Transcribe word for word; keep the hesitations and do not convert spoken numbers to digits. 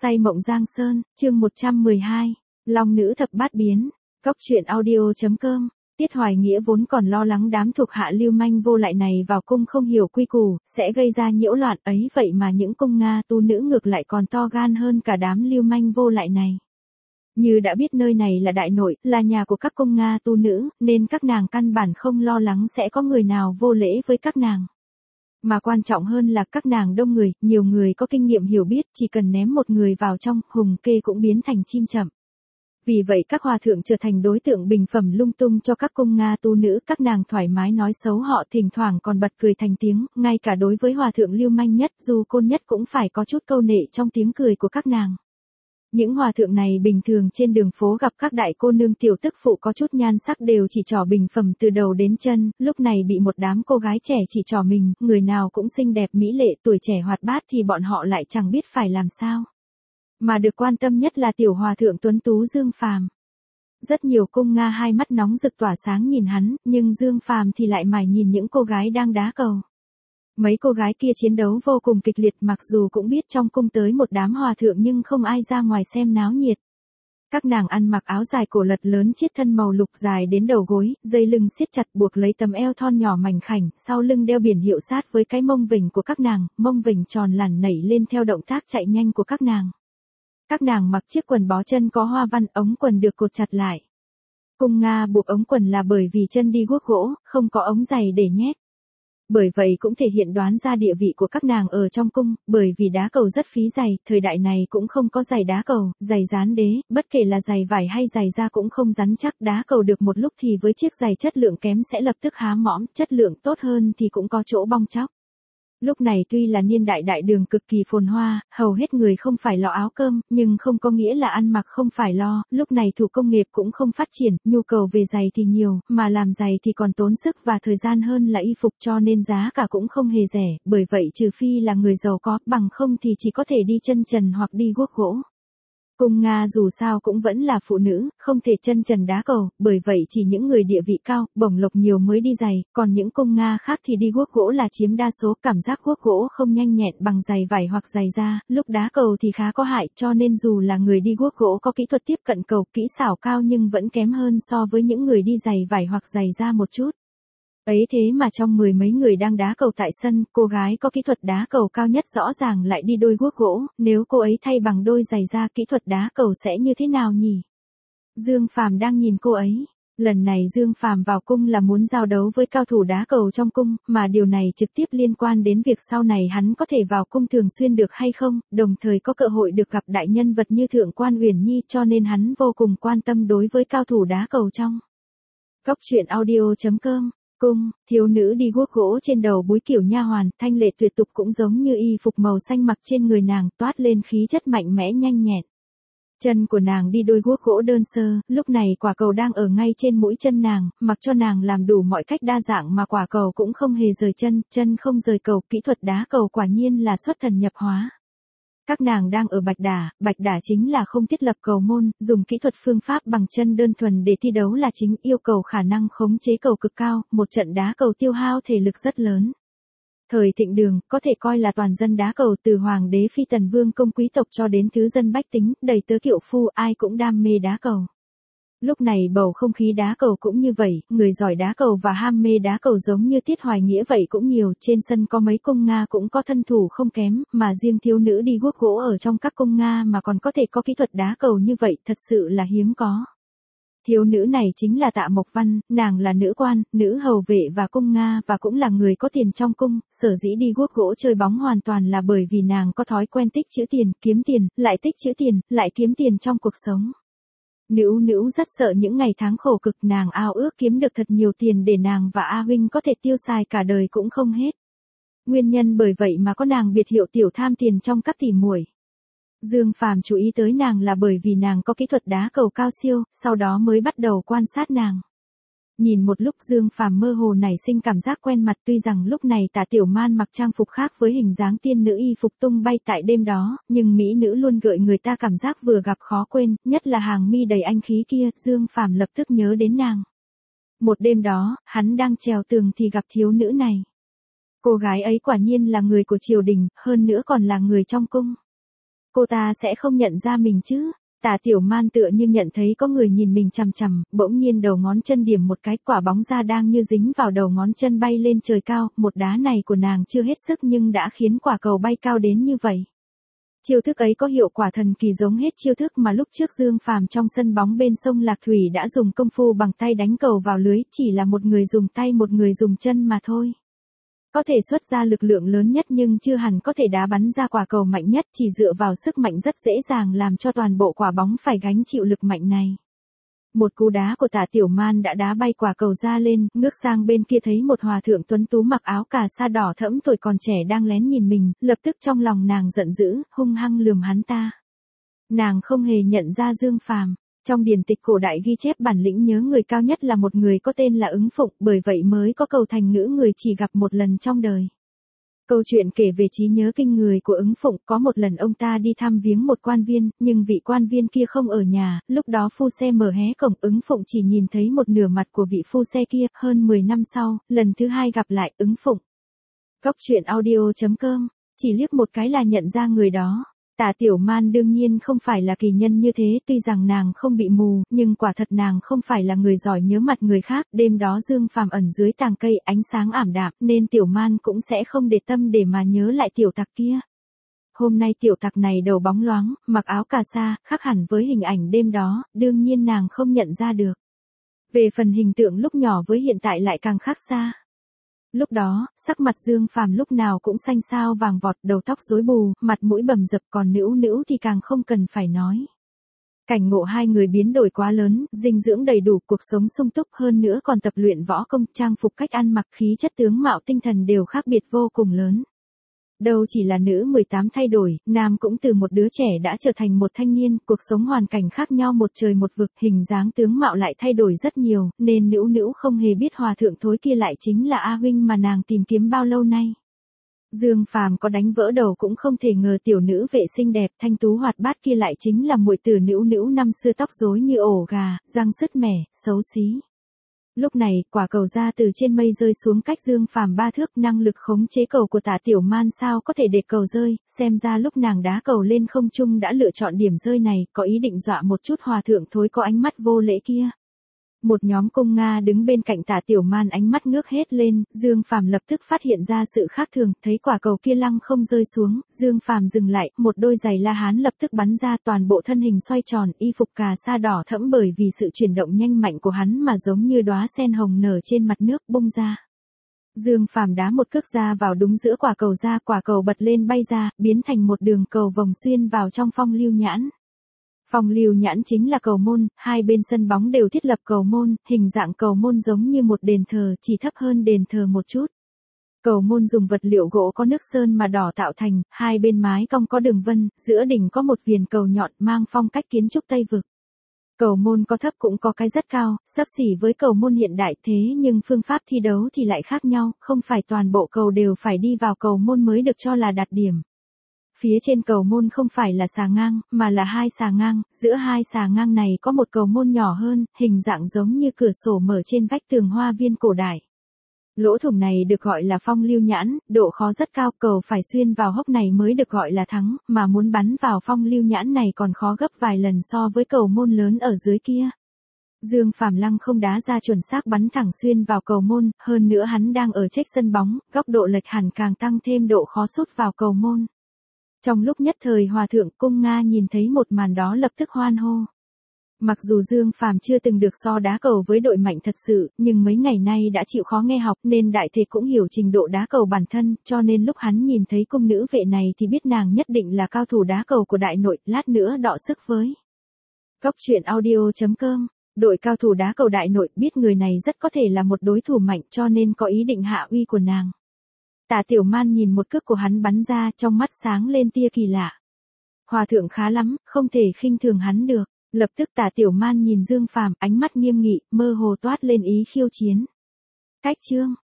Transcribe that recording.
Say mộng Giang Sơn, chương một trăm mười hai, Long nữ thập bát biến, Cóc truyện audio chấm com. Tiết Hoài Nghĩa vốn còn lo lắng đám thuộc hạ lưu manh vô lại này vào cung không hiểu quy củ, sẽ gây ra nhiễu loạn ấy, vậy mà những cung Nga tu nữ ngược lại còn to gan hơn cả đám lưu manh vô lại này. Như đã biết nơi này là đại nội, là nhà của các cung Nga tu nữ, nên các nàng căn bản không lo lắng sẽ có người nào vô lễ với các nàng. Mà quan trọng hơn là các nàng đông người, nhiều người có kinh nghiệm hiểu biết, chỉ cần ném một người vào trong, hùng kê cũng biến thành chim chậm. Vì vậy các hòa thượng trở thành đối tượng bình phẩm lung tung cho các cung Nga tu nữ, các nàng thoải mái nói xấu họ, thỉnh thoảng còn bật cười thành tiếng, ngay cả đối với hòa thượng lưu manh nhất, du côn nhất cũng phải có chút câu nệ trong tiếng cười của các nàng. Những hòa thượng này bình thường trên đường phố gặp các đại cô nương tiểu tức phụ có chút nhan sắc đều chỉ trỏ bình phẩm từ đầu đến chân, lúc này bị một đám cô gái trẻ chỉ trỏ mình, người nào cũng xinh đẹp mỹ lệ tuổi trẻ hoạt bát thì bọn họ lại chẳng biết phải làm sao. Mà được quan tâm nhất là tiểu hòa thượng tuấn tú Dương Phàm. Rất nhiều cung Nga hai mắt nóng rực tỏa sáng nhìn hắn, nhưng Dương Phàm thì lại mải nhìn những cô gái đang đá cầu. Mấy cô gái kia chiến đấu vô cùng kịch liệt, mặc dù cũng biết trong cung tới một đám hòa thượng nhưng không ai ra ngoài xem náo nhiệt. Các nàng ăn mặc áo dài cổ lật lớn chiết thân màu lục dài đến đầu gối, dây lưng siết chặt buộc lấy tấm eo thon nhỏ mảnh khảnh, sau lưng đeo biển hiệu sát với cái mông vểnh của các nàng, mông vểnh tròn lẳn nảy lên theo động tác chạy nhanh của các nàng. Các nàng mặc chiếc quần bó chân có hoa văn, ống quần được cột chặt lại. Cung Nga buộc ống quần là bởi vì chân đi guốc gỗ, không có ống giày để nhét. Bởi vậy cũng thể hiện đoán ra địa vị của các nàng ở trong cung, bởi vì đá cầu rất phí giày, thời đại này cũng không có giày đá cầu, giày dán đế, bất kể là giày vải hay giày da cũng không rắn chắc, đá cầu được một lúc thì với chiếc giày chất lượng kém sẽ lập tức há mõm, chất lượng tốt hơn thì cũng có chỗ bong tróc. Lúc này tuy là niên đại đại đường cực kỳ phồn hoa, hầu hết người không phải lo áo cơm, nhưng không có nghĩa là ăn mặc không phải lo, lúc này thủ công nghiệp cũng không phát triển, nhu cầu về giày thì nhiều, mà làm giày thì còn tốn sức và thời gian hơn là y phục, cho nên giá cả cũng không hề rẻ, bởi vậy trừ phi là người giàu có, bằng không thì chỉ có thể đi chân trần hoặc đi guốc gỗ. Cung Nga dù sao cũng vẫn là phụ nữ, không thể chân trần đá cầu, bởi vậy chỉ những người địa vị cao, bổng lộc nhiều mới đi giày, còn những cung Nga khác thì đi guốc gỗ là chiếm đa số, cảm giác guốc gỗ không nhanh nhẹn bằng giày vải hoặc giày da, lúc đá cầu thì khá có hại, cho nên dù là người đi guốc gỗ có kỹ thuật tiếp cận cầu, kỹ xảo cao nhưng vẫn kém hơn so với những người đi giày vải hoặc giày da một chút. Ấy thế mà trong mười mấy người đang đá cầu tại sân, cô gái có kỹ thuật đá cầu cao nhất rõ ràng lại đi đôi guốc gỗ, nếu cô ấy thay bằng đôi giày da kỹ thuật đá cầu sẽ như thế nào nhỉ? Dương Phàm đang nhìn cô ấy. Lần này Dương Phàm vào cung là muốn giao đấu với cao thủ đá cầu trong cung, mà điều này trực tiếp liên quan đến việc sau này hắn có thể vào cung thường xuyên được hay không, đồng thời có cơ hội được gặp đại nhân vật như Thượng quan Uyển Nhi, cho nên hắn vô cùng quan tâm đối với cao thủ đá cầu trong. Cóc truyện audio chấm com. Cung, thiếu nữ đi guốc gỗ trên đầu búi kiểu nha hoàn, thanh lệ tuyệt tục cũng giống như y phục màu xanh mặc trên người nàng, toát lên khí chất mạnh mẽ nhanh nhẹn. Chân của nàng đi đôi guốc gỗ đơn sơ, lúc này quả cầu đang ở ngay trên mũi chân nàng, mặc cho nàng làm đủ mọi cách đa dạng mà quả cầu cũng không hề rời chân, chân không rời cầu, kỹ thuật đá cầu quả nhiên là xuất thần nhập hóa. Các nàng đang ở bạch đả, bạch đả chính là không thiết lập cầu môn, dùng kỹ thuật phương pháp bằng chân đơn thuần để thi đấu là chính, yêu cầu khả năng khống chế cầu cực cao, một trận đá cầu tiêu hao thể lực rất lớn. Thời thịnh đường, có thể coi là toàn dân đá cầu, từ hoàng đế phi tần vương công quý tộc cho đến thứ dân bách tính, đầy tớ kiệu phu, ai cũng đam mê đá cầu. Lúc này bầu không khí đá cầu cũng như vậy, người giỏi đá cầu và ham mê đá cầu giống như Tiết Hoài Nghĩa vậy cũng nhiều, trên sân có mấy cung Nga cũng có thân thủ không kém, mà riêng thiếu nữ đi guốc gỗ ở trong các cung Nga mà còn có thể có kỹ thuật đá cầu như vậy, thật sự là hiếm có. Thiếu nữ này chính là Tạ Mộc Văn, nàng là nữ quan, nữ hầu vệ và cung Nga và cũng là người có tiền trong cung, sở dĩ đi guốc gỗ chơi bóng hoàn toàn là bởi vì nàng có thói quen tích trữ tiền, kiếm tiền, lại tích trữ tiền, lại kiếm tiền trong cuộc sống. Nữ nữ rất sợ những ngày tháng khổ cực, nàng ao ước kiếm được thật nhiều tiền để nàng và A Huynh có thể tiêu xài cả đời cũng không hết. Nguyên nhân bởi vậy mà có nàng biệt hiệu tiểu tham tiền trong các tỉ muội. Dương Phàm chú ý tới nàng là bởi vì nàng có kỹ thuật đá cầu cao siêu, sau đó mới bắt đầu quan sát nàng. Nhìn một lúc Dương Phàm mơ hồ nảy sinh cảm giác quen mặt, tuy rằng lúc này Tả Tiểu Man mặc trang phục khác với hình dáng tiên nữ y phục tung bay tại đêm đó, nhưng mỹ nữ luôn gợi người ta cảm giác vừa gặp khó quên, nhất là hàng mi đầy anh khí kia, Dương Phàm lập tức nhớ đến nàng. Một đêm đó, hắn đang trèo tường thì gặp thiếu nữ này. Cô gái ấy quả nhiên là người của triều đình, hơn nữa còn là người trong cung. Cô ta sẽ không nhận ra mình chứ? Tả Tiểu Man tựa như nhận thấy có người nhìn mình chằm chằm, bỗng nhiên đầu ngón chân điểm một cái, quả bóng ra đang như dính vào đầu ngón chân bay lên trời cao, một đá này của nàng chưa hết sức nhưng đã khiến quả cầu bay cao đến như vậy. Chiêu thức ấy có hiệu quả thần kỳ giống hết chiêu thức mà lúc trước Dương Phàm trong sân bóng bên sông Lạc Thủy đã dùng công phu bằng tay đánh cầu vào lưới, chỉ là một người dùng tay một người dùng chân mà thôi. Có thể xuất ra lực lượng lớn nhất nhưng chưa hẳn có thể đá bắn ra quả cầu mạnh nhất, chỉ dựa vào sức mạnh rất dễ dàng làm cho toàn bộ quả bóng phải gánh chịu lực mạnh này. Một cú đá của Tả Tiểu Man đã đá bay quả cầu ra lên, ngước sang bên kia thấy một hòa thượng tuấn tú mặc áo cà sa đỏ thẫm tuổi còn trẻ đang lén nhìn mình, lập tức trong lòng nàng giận dữ, hung hăng lườm hắn ta. Nàng không hề nhận ra Dương Phàm. Trong điển tịch cổ đại ghi chép bản lĩnh nhớ người cao nhất là một người có tên là Ứng Phụng, bởi vậy mới có câu thành ngữ người chỉ gặp một lần trong đời. Câu chuyện kể về trí nhớ kinh người của Ứng Phụng, có một lần ông ta đi thăm viếng một quan viên, nhưng vị quan viên kia không ở nhà, lúc đó phu xe mở hé cổng, Ứng Phụng chỉ nhìn thấy một nửa mặt của vị phu xe kia, hơn mười năm sau, lần thứ hai gặp lại Ứng Phụng. Góc truyện audio chấm com, chỉ liếc một cái là nhận ra người đó. Tả Tiểu Man đương nhiên không phải là kỳ nhân như thế, tuy rằng nàng không bị mù, nhưng quả thật nàng không phải là người giỏi nhớ mặt người khác, đêm đó Dương Phàm ẩn dưới tàng cây, ánh sáng ảm đạm, nên Tiểu Man cũng sẽ không để tâm để mà nhớ lại tiểu tặc kia. Hôm nay tiểu tặc này đầu bóng loáng, mặc áo cà sa, khác hẳn với hình ảnh đêm đó, đương nhiên nàng không nhận ra được. Về phần hình tượng lúc nhỏ với hiện tại lại càng khác xa. Lúc đó, sắc mặt Dương Phàm lúc nào cũng xanh xao vàng vọt, đầu tóc rối bù, mặt mũi bầm dập, còn Nữu Nữu thì càng không cần phải nói. Cảnh ngộ hai người biến đổi quá lớn, dinh dưỡng đầy đủ, cuộc sống sung túc, hơn nữa còn tập luyện võ công, trang phục, cách ăn mặc, khí chất, tướng mạo, tinh thần đều khác biệt vô cùng lớn. Đâu chỉ là nữ mười tám thay đổi, nam cũng từ một đứa trẻ đã trở thành một thanh niên, cuộc sống hoàn cảnh khác nhau một trời một vực, hình dáng tướng mạo lại thay đổi rất nhiều, nên Nữu Nữu không hề biết hòa thượng thối kia lại chính là A huynh mà nàng tìm kiếm bao lâu nay. Dương Phàm có đánh vỡ đầu cũng không thể ngờ tiểu nữ vệ xinh đẹp, thanh tú hoạt bát kia lại chính là muội tử Nữu Nữu năm xưa tóc rối như ổ gà, răng sứt mẻ, xấu xí. Lúc này, quả cầu ra từ trên mây rơi xuống cách Dương Phàm ba thước, năng lực khống chế cầu của Tả Tiểu Man sao có thể để cầu rơi, xem ra lúc nàng đá cầu lên không trung đã lựa chọn điểm rơi này, có ý định dọa một chút hòa thượng thối có ánh mắt vô lễ kia. Một nhóm cung Nga đứng bên cạnh Tả Tiểu Man ánh mắt ngước hết lên, Dương Phàm lập tức phát hiện ra sự khác thường, thấy quả cầu kia lăng không rơi xuống, Dương Phàm dừng lại, một đôi giày La Hán lập tức bắn ra, toàn bộ thân hình xoay tròn, y phục cà sa đỏ thẫm bởi vì sự chuyển động nhanh mạnh của hắn mà giống như đóa sen hồng nở trên mặt nước bung ra. Dương Phàm đá một cước ra vào đúng giữa quả cầu ra, quả cầu bật lên bay ra, biến thành một đường cầu vòng xuyên vào trong Phong Lưu Nhãn. Phong Lưu Nhãn chính là cầu môn, hai bên sân bóng đều thiết lập cầu môn, hình dạng cầu môn giống như một đền thờ, chỉ thấp hơn đền thờ một chút. Cầu môn dùng vật liệu gỗ có nước sơn mà đỏ tạo thành, hai bên mái cong có đường vân, giữa đỉnh có một viền cầu nhọn mang phong cách kiến trúc Tây Vực. Cầu môn có thấp cũng có cái rất cao, xấp xỉ với cầu môn hiện đại, thế nhưng phương pháp thi đấu thì lại khác nhau, không phải toàn bộ cầu đều phải đi vào cầu môn mới được cho là đạt điểm. Phía trên cầu môn không phải là xà ngang, mà là hai xà ngang, giữa hai xà ngang này có một cầu môn nhỏ hơn, hình dạng giống như cửa sổ mở trên vách tường hoa viên cổ đại. Lỗ thủng này được gọi là Phong Lưu Nhãn, độ khó rất cao, cầu phải xuyên vào hốc này mới được gọi là thắng, mà muốn bắn vào Phong Lưu Nhãn này còn khó gấp vài lần so với cầu môn lớn ở dưới kia. Dương Phàm lăng không đá ra chuẩn xác bắn thẳng xuyên vào cầu môn, hơn nữa hắn đang ở trách sân bóng, góc độ lệch hẳn càng tăng thêm độ khó sút vào cầu môn. Trong lúc nhất thời hòa thượng cung Nga nhìn thấy một màn đó lập tức hoan hô. Mặc dù Dương Phàm chưa từng được so đá cầu với đội mạnh thật sự, nhưng mấy ngày nay đã chịu khó nghe học nên đại thể cũng hiểu trình độ đá cầu bản thân, cho nên lúc hắn nhìn thấy cung nữ vệ này thì biết nàng nhất định là cao thủ đá cầu của đại nội, lát nữa đọ sức với. Góc truyện audio chấm com, đội cao thủ đá cầu đại nội biết người này rất có thể là một đối thủ mạnh cho nên có ý định hạ uy của nàng. Tả Tiểu Man nhìn một cước của hắn bắn ra, trong mắt sáng lên tia kỳ lạ. Hòa thượng khá lắm, không thể khinh thường hắn được. Lập tức Tả Tiểu Man nhìn Dương Phàm, ánh mắt nghiêm nghị, mơ hồ toát lên ý khiêu chiến. Cách chương